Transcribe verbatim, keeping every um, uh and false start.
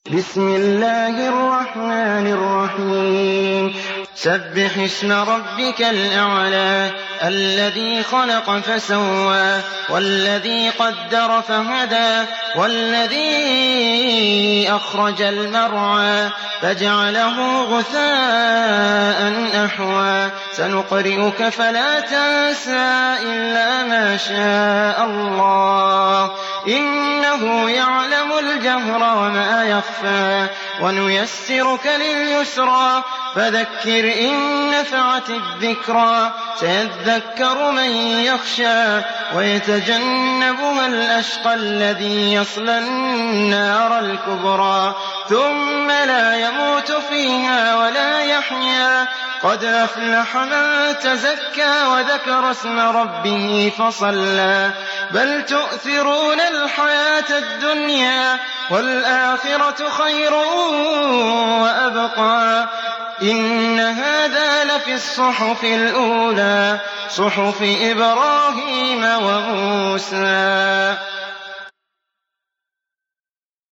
بسم الله الرحمن الرحيم سبح اسم ربك الأعلى الذي خلق فسوى والذي قدر فهدى والذي أخرج المرعى فجعله غثاء أحوى سنقرئك فلا تنسى إلا ما شاء الله إنه يعلم الجهر وما يخفى ونيسرك لليسرى فذكر إن نفعت الذكرى سيذكر من يخشى ويتجنبها الأشقى الذي يصلى النار الكبرى ثم لا يموت فيها ولا يحيا قد أفلح من تزكى وذكر اسم ربه فصلى بل تؤثرون الحياة الدنيا والآخرة خير وأبقى إن هذا لفي الصحف الأولى صحف إبراهيم وموسى